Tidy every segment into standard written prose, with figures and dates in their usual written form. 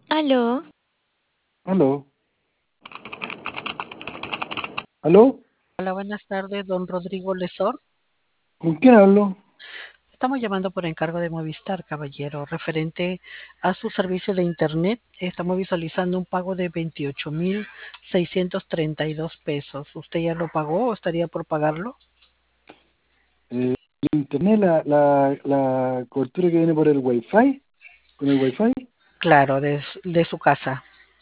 Aló, Aló, aló, Hola, buenas tardes, don Rodrigo Lesor. ¿con quién hablo? Estamos llamando por encargo de Movistar, caballero, referente a su servicio de Internet. Estamos visualizando un pago de 28.632 pesos. ¿Usted ya lo pagó o estaría por pagarlo? Internet, la cobertura que viene por el Wi-Fi, con el Wi-Fi. Claro, de su casa.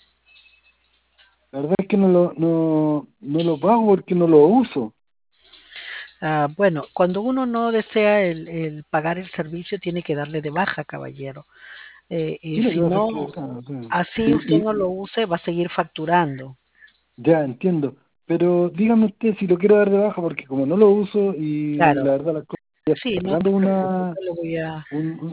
La verdad es que no lo pago porque no lo uso. Bueno, cuando uno no desea el pagar el servicio, tiene que darle de baja, caballero. Y Sí, lo que si pasa es no, que, o sea, así usted y no lo use, va a seguir facturando. ya entiendo, pero dígame usted si lo quiero dar de baja porque como no lo uso y Claro, la verdad las cosas ya sí, estoy no se pagando preocupe, yo lo voy a...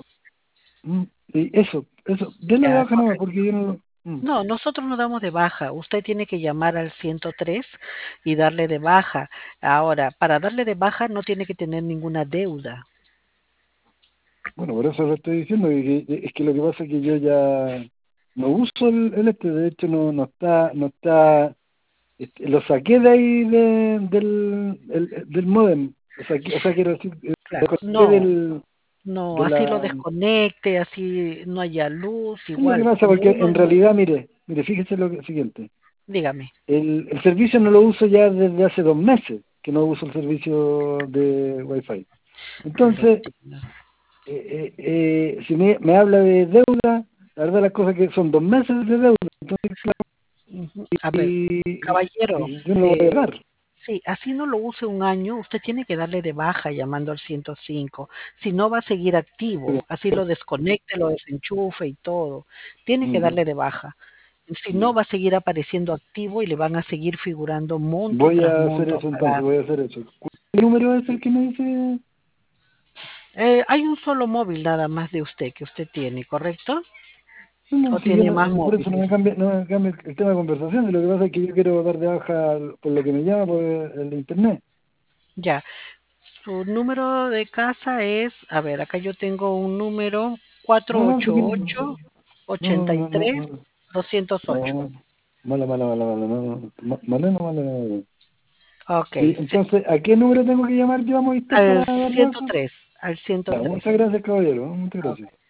y eso, denlo de Ya, baja nomás porque yo no lo... no, nosotros no damos de baja. Usted tiene que llamar al 103 y darle de baja. Ahora, para darle de baja no tiene que tener ninguna deuda. Bueno, por eso lo estoy diciendo, es que lo que pasa es que yo ya no uso de hecho no está, lo saqué de ahí del modem, lo saqué, o sea, quiero decir, lo Claro, saqué no, no, de así lo la... desconecte, así no haya luz, ¿Qué es lo que igual, pasa? como Porque uno en no, realidad, mire, fíjese lo siguiente, dígame. el servicio no lo uso ya desde hace 2 meses, que no uso el servicio de Wi-Fi. Lo Entonces, entiendo. si me habla de deuda, la verdad las cosas que son 2 meses de deuda, entonces, Ujú. A ver, caballero, y yo no lo voy a pagar. sí, así no lo use un año, usted tiene que darle de baja llamando al 105. Si no va a seguir Pero, activo, así lo desconecte, lo desenchufe y todo. Tiene que mm, darle de baja. Si no, ya. va a seguir apareciendo activo y le van a seguir figurando monto Voy tras a hacer monto a eso entonces, pagar. voy a hacer eso. ¿Qué número es el que me dice? Hay un solo móvil nada más de usted que usted tiene, ¿correcto? No, no, ¿O si yo tiene no, más si por eso móviles? no me cambia el tema de conversación, lo que pasa es que yo quiero dar de baja por lo que me llama por el internet. Ya. Su número de casa es, a ver, acá yo tengo un número No, no, si 488 83 no, 208. no, mala, no, mala. Ok, Sí, entonces, ¿a qué número tengo que llamar yo a Movistar para al dar de baja? 103, al Ya, 103. muchas gracias, caballero, muchas Ok. gracias.